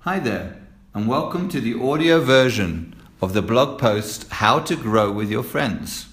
Hi there, and welcome to the audio version of the blog post, How to Grow with Your Friends.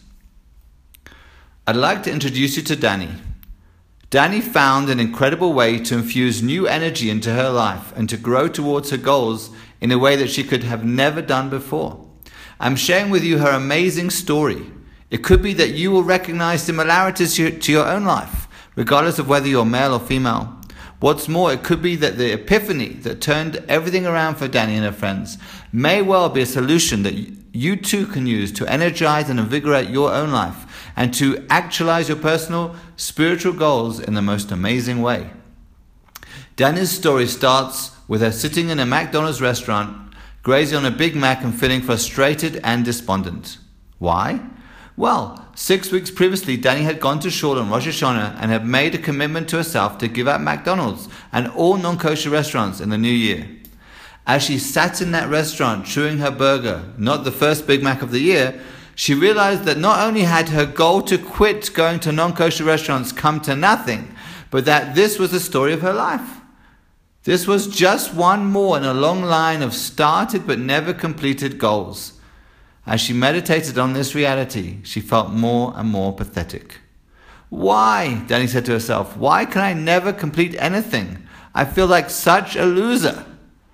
I'd like to introduce you to Dani. Dani found an incredible way to infuse new energy into her life and to grow towards her goals in a way that she could have never done before. I'm sharing with you her amazing story. It could be that you will recognize similarities to your own life, regardless of whether you're male or female. What's more, it could be that the epiphany that turned everything around for Dani and her friends may well be a solution that you too can use to energize and invigorate your own life and to actualize your personal spiritual goals in the most amazing way. Dani's story starts with her sitting in a McDonald's restaurant, grazing on a Big Mac and feeling frustrated and despondent. Why? Well, 6 weeks previously, Dani had gone to shul on Rosh Hashanah and had made a commitment to herself to give up McDonald's and all non-kosher restaurants in the new year. As she sat in that restaurant chewing her burger, not the first Big Mac of the year, she realized that not only had her goal to quit going to non-kosher restaurants come to nothing, but that this was the story of her life. This was just one more in a long line of started but never completed goals. As she meditated on this reality, she felt more and more pathetic. Why, Dani said to herself, why can I never complete anything? I feel like such a loser.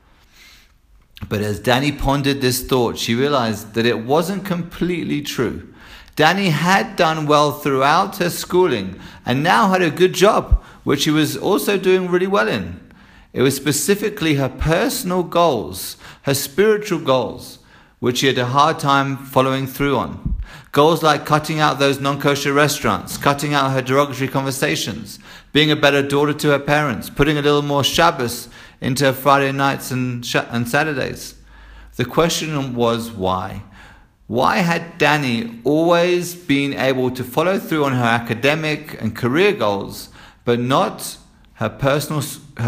But as Dani pondered this thought, she realized that it wasn't completely true. Dani had done well throughout her schooling and now had a good job, which she was also doing really well in. It was specifically her personal goals, her spiritual goals, which she had a hard time following through on. Goals like cutting out those non-kosher restaurants, cutting out her derogatory conversations, being a better daughter to her parents, putting a little more Shabbos into her Friday nights and Saturdays. The question was why? Why had Dani always been able to follow through on her academic and career goals, but not her personal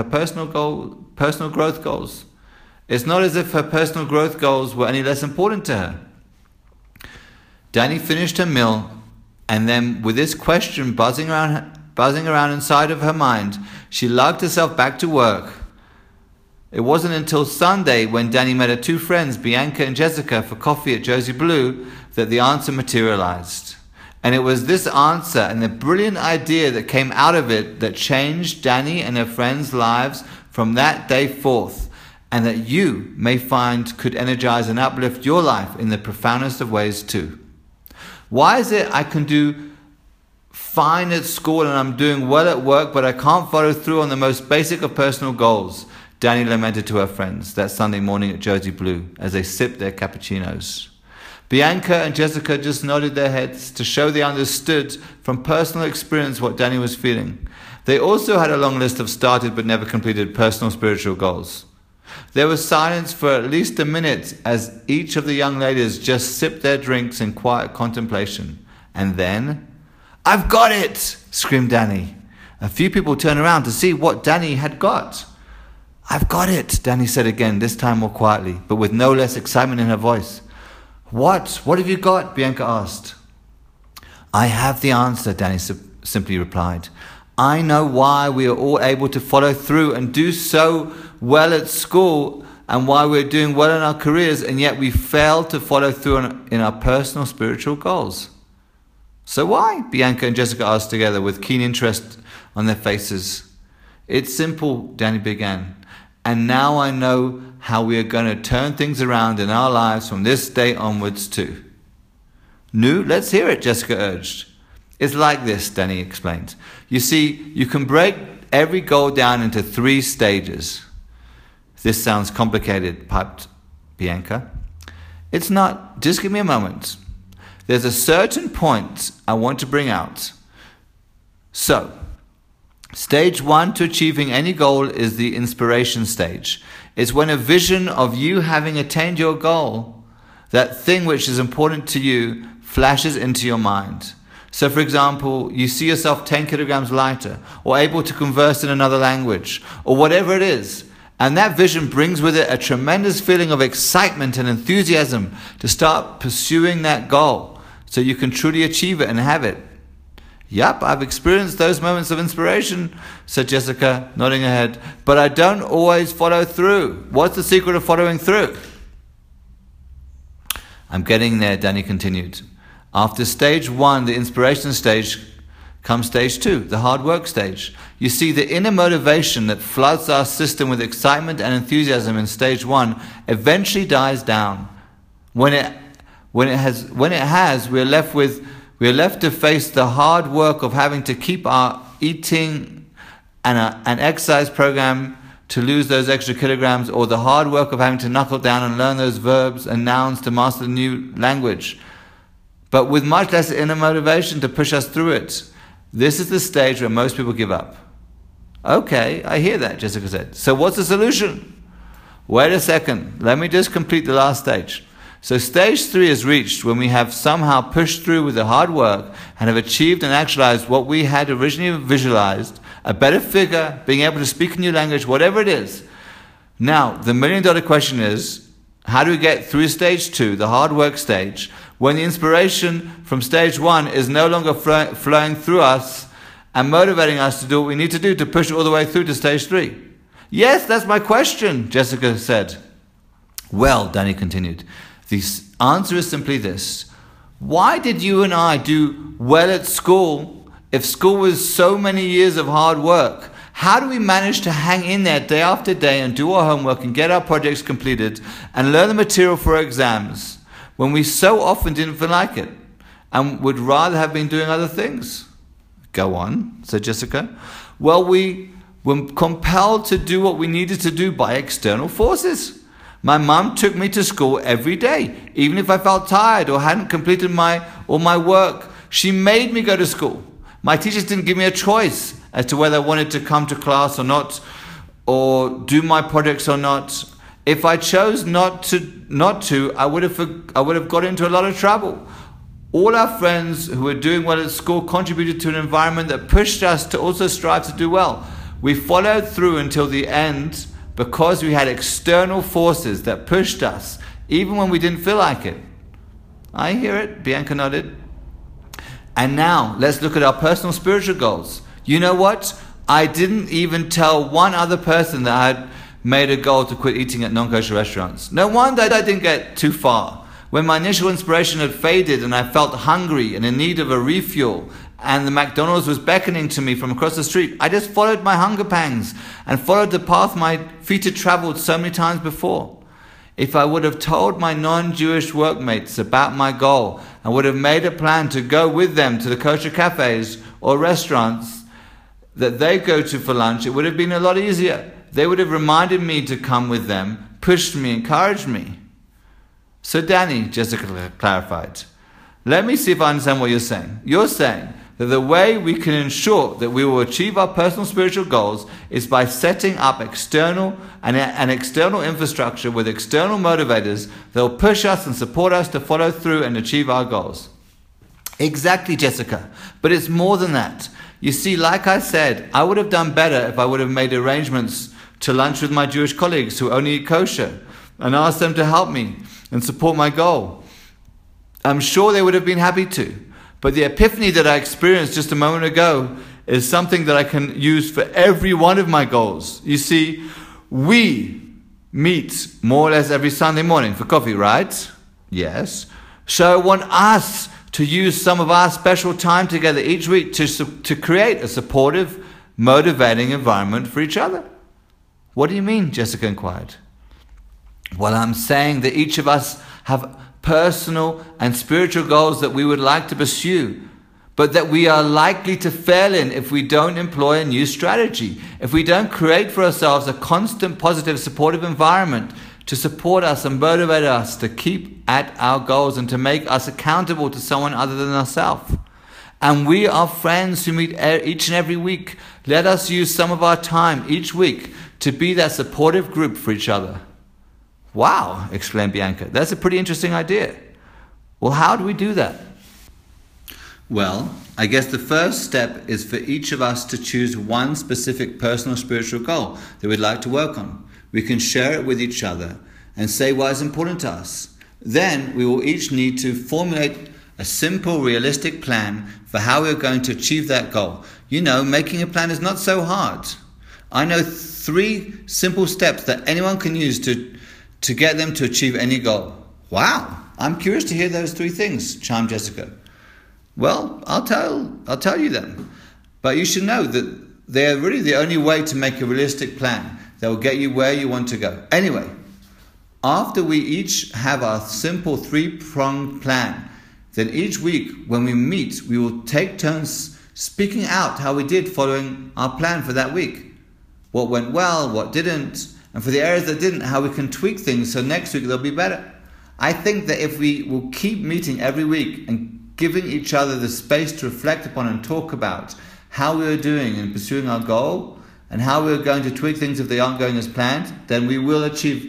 growth goals? It's not as if her personal growth goals were any less important to her. Dani finished her meal, and then with this question buzzing around inside of her mind, she lugged herself back to work. It wasn't until Sunday, when Dani met her two friends, Bianca and Jessica, for coffee at Josie Blue, that the answer materialized. And it was this answer and the brilliant idea that came out of it that changed Dani and her friends' lives from that day forth, and that you may find could energize and uplift your life in the profoundest of ways too. Why is it I can do fine at school and I'm doing well at work, but I can't follow through on the most basic of personal goals? Dani lamented to her friends that Sunday morning at Josie Blue as they sipped their cappuccinos. Bianca and Jessica just nodded their heads to show they understood from personal experience what Dani was feeling. They also had a long list of started but never completed personal spiritual goals. There was silence for at least a minute as each of the young ladies just sipped their drinks in quiet contemplation. And then, "I've got it!" screamed Dani. A few people turned around to see what Dani had got. "I've got it," Dani said again, this time more quietly, but with no less excitement in her voice. What? What have you got?" Bianca asked. "I have the answer," Dani simply replied. "I know why we are all able to follow through and do so well at school and why we're doing well in our careers, and yet we fail to follow through in our personal spiritual goals." "So why?" Bianca and Jessica asked together with keen interest on their faces. "It's simple," Dani began. "And now I know how we are going to turn things around in our lives from this day onwards too." "No, let's hear it," Jessica urged. "It's like this," Dani explained. "You see, you can break every goal down into 3 stages. "This sounds complicated," piped Bianca. "It's not. Just give me a moment. There's a certain point I want to bring out. So, stage 1 to achieving any goal is the inspiration stage. It's when a vision of you having attained your goal, that thing which is important to you, flashes into your mind. So, for example, you see yourself 10 kilograms lighter, or able to converse in another language, or whatever it is. And that vision brings with it a tremendous feeling of excitement and enthusiasm to start pursuing that goal, so you can truly achieve it and have it. Yup, I've experienced those moments of inspiration, said Jessica, nodding her head, but I don't always follow through. What's the secret of following through? I'm getting there, Danny continued. After stage 1, the inspiration stage, comes stage 2, the hard work stage. You see, the inner motivation that floods our system with excitement and enthusiasm in stage 1 eventually dies down. When it has, we're left to face the hard work of having to keep our eating and an exercise program to lose those extra kilograms, or the hard work of having to knuckle down and learn those verbs and nouns to master the new language, but with much less inner motivation to push us through it. This is the stage where most people give up. Okay, I hear that, Jessica said. So what's the solution? Wait a second, let me just complete the last stage. So stage 3 is reached when we have somehow pushed through with the hard work and have achieved and actualized what we had originally visualized, a better figure, being able to speak a new language, whatever it is. Now, the $1 million question is, how do we get through stage 2, the hard work stage, when the inspiration from stage 1 is no longer flowing through us and motivating us to do what we need to do to push all the way through to stage 3? Yes, that's my question, Jessica said. Well, Danny continued, the answer is simply this. Why did you and I do well at school if school was so many years of hard work? How do we manage to hang in there day after day and do our homework and get our projects completed and learn the material for our exams when we so often didn't feel like it and would rather have been doing other things? Go on, said Jessica. Well, we were compelled to do what we needed to do by external forces. My mum took me to school every day, even if I felt tired or hadn't completed all my work. She made me go to school. My teachers didn't give me a choice as to whether I wanted to come to class or not, or do my projects or not. If I chose not to, I would have got into a lot of trouble. All our friends who were doing well at school contributed to an environment that pushed us to also strive to do well. We followed through until the end because we had external forces that pushed us, even when we didn't feel like it. I hear it, Bianca nodded. And now, let's look at our personal spiritual goals. You know what? I didn't even tell one other person that I had made a goal to quit eating at non-kosher restaurants. No wonder I didn't get too far. When my initial inspiration had faded and I felt hungry and in need of a refuel, and the McDonald's was beckoning to me from across the street, I just followed my hunger pangs and followed the path my feet had traveled so many times before. If I would have told my non-Jewish workmates about my goal and would have made a plan to go with them to the kosher cafes or restaurants that they go to for lunch, it would have been a lot easier. They would have reminded me to come with them, pushed me, encouraged me. So Danny, Jessica clarified, let me see if I understand what you're saying. You're saying that the way we can ensure that we will achieve our personal spiritual goals is by setting up an external infrastructure with external motivators that will push us and support us to follow through and achieve our goals. Exactly, Jessica. But it's more than that. You see, like I said, I would have done better if I would have made arrangements to lunch with my Jewish colleagues who only eat kosher and asked them to help me and support my goal. I'm sure they would have been happy to. But the epiphany that I experienced just a moment ago is something that I can use for every one of my goals. You see, we meet more or less every Sunday morning for coffee, right? Yes. So I want us to use some of our special time together each week to create a supportive, motivating environment for each other. What do you mean? Jessica inquired. Well, I'm saying that each of us have personal and spiritual goals that we would like to pursue, but that we are likely to fail in if we don't employ a new strategy, if we don't create for ourselves a constant, positive, supportive environment to support us and motivate us to keep at our goals and to make us accountable to someone other than ourselves. And we are friends who meet each and every week. Let us use some of our time each week to be that supportive group for each other. Wow, exclaimed Bianca. That's a pretty interesting idea. Well, how do we do that? Well, I guess the first step is for each of us to choose one specific personal spiritual goal that we'd like to work on. We can share it with each other and say why it's important to us. Then we will each need to formulate a simple, realistic plan for how we're going to achieve that goal. You know, making a plan is not so hard. I know 3 simple steps that anyone can use to get them to achieve any goal. Wow, I'm curious to hear those 3 things, chimed Jessica. Well, I'll tell you them. But you should know that they're really the only way to make a realistic plan that will get you where you want to go. Anyway, after we each have our simple 3-pronged plan, then each week when we meet, we will take turns speaking out how we did following our plan for that week. What went well, what didn't, and for the areas that didn't, how we can tweak things so next week they'll be better. I think that if we will keep meeting every week and giving each other the space to reflect upon and talk about how we are doing in pursuing our goal and how we are going to tweak things if they aren't going as planned, then we will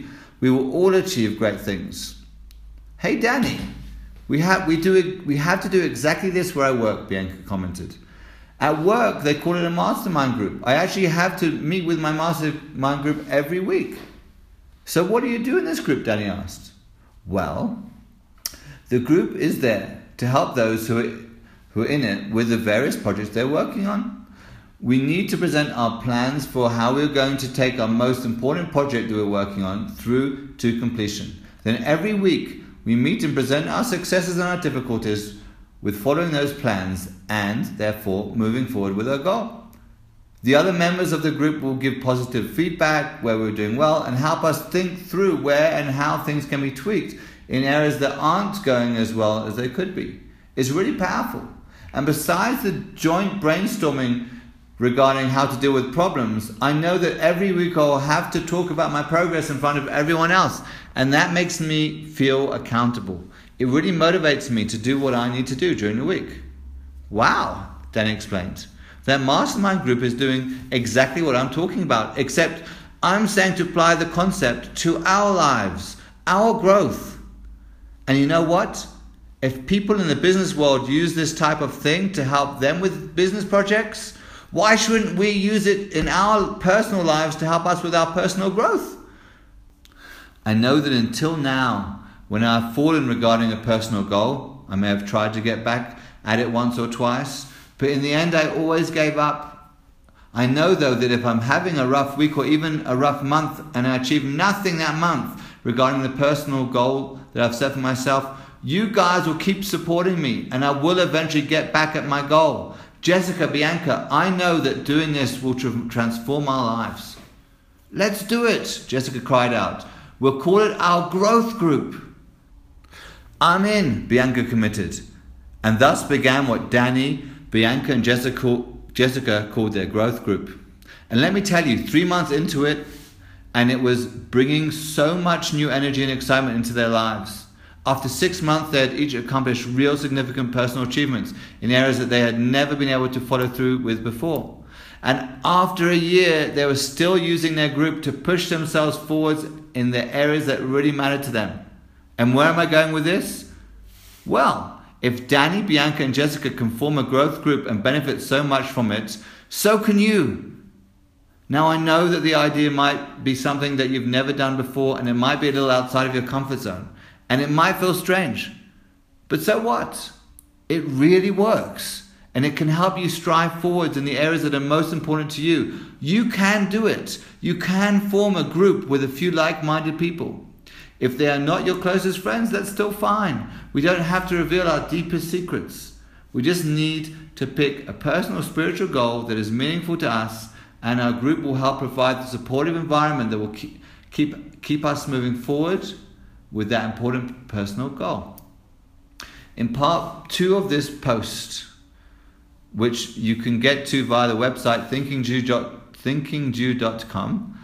all achieve great things. Hey Danny, we have to do exactly this where I work, Bianca commented. At work, they call it a mastermind group. I actually have to meet with my mastermind group every week. So what do you do in this group, Danny asked. Well, the group is there to help those who are in it with the various projects they're working on. We need to present our plans for how we're going to take our most important project that we're working on through to completion. Then every week, we meet and present our successes and our difficulties with following those plans and, therefore, moving forward with our goal. The other members of the group will give positive feedback where we're doing well and help us think through where and how things can be tweaked in areas that aren't going as well as they could be. It's really powerful. And besides the joint brainstorming regarding how to deal with problems, I know that every week I'll have to talk about my progress in front of everyone else, and that makes me feel accountable. It really motivates me to do what I need to do during the week. Wow, Danny explained. That mastermind group is doing exactly what I'm talking about, except I'm saying to apply the concept to our lives, our growth. And you know what? If people in the business world use this type of thing to help them with business projects, why shouldn't we use it in our personal lives to help us with our personal growth? I know that until now, when I've fallen regarding a personal goal, I may have tried to get back at it once or twice, but in the end I always gave up. I know though that if I'm having a rough week or even a rough month and I achieve nothing that month regarding the personal goal that I've set for myself, you guys will keep supporting me and I will eventually get back at my goal. Jessica, Bianca, I know that doing this will transform our lives. Let's do it, Jessica cried out. We'll call it our growth group. I'm in, Bianca committed. And thus began what Danny, Bianca and Jessica called their growth group. And let me tell you, 3 months into it, and it was bringing so much new energy and excitement into their lives. After 6 months, they had each accomplished real significant personal achievements in areas that they had never been able to follow through with before. And after a year, they were still using their group to push themselves forwards in the areas that really mattered to them. And where am I going with this? Well, if Danny, Bianca and Jessica can form a growth group and benefit so much from it, so can you. Now I know that the idea might be something that you've never done before and it might be a little outside of your comfort zone. And it might feel strange. But so what? It really works. And it can help you strive forwards in the areas that are most important to you. You can do it. You can form a group with a few like-minded people. If they are not your closest friends, that's still fine. We don't have to reveal our deepest secrets. We just need to pick a personal spiritual goal that is meaningful to us, and our group will help provide the supportive environment that will keep us moving forward with that important personal goal. In part 2 of this post, which you can get to via the website thinkingjew.com,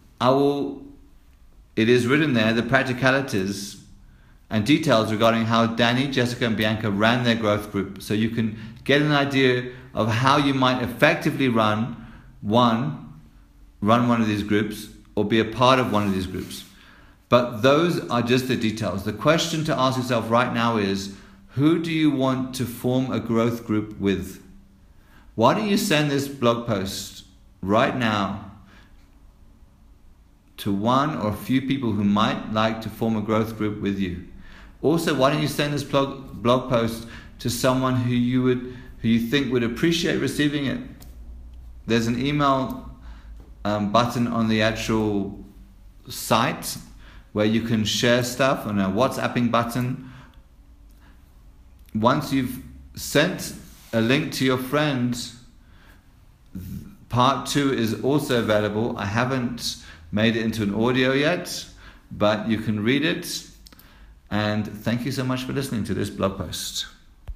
it is written there, the practicalities and details regarding how Danny, Jessica and Bianca ran their growth group, so you can get an idea of how you might effectively run one of these groups or be a part of one of these groups. But those are just the details. The question to ask yourself right now is, who do you want to form a growth group with? Why don't you send this blog post right now to one or a few people who might like to form a growth group with you? Also, why don't you send this blog post to someone who you think would appreciate receiving it? There's an email button on the actual site where you can share stuff, and a WhatsApping button. Once you've sent a link to your friend, part 2 is also available. I haven't made it into an audio yet, but you can read it. And thank you so much for listening to this blog post.